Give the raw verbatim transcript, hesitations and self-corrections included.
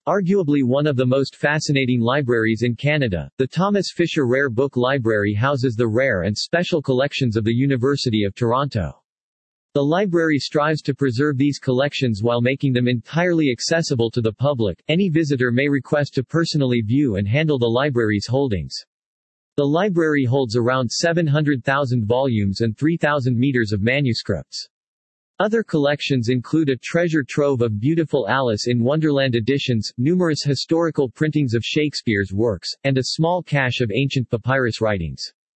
Arguably one of the most fascinating libraries in Canada, the Thomas Fisher Rare Book Library houses the rare and special collections of the University of Toronto. The library strives to preserve these collections while making them entirely accessible to the public. Any visitor may request to personally view and handle the library's holdings. The library holds around seven hundred thousand volumes and three thousand meters of manuscripts. Other collections include a treasure trove of beautiful Alice in Wonderland editions, numerous historical printings of Shakespeare's works, and a small cache of ancient papyrus writings.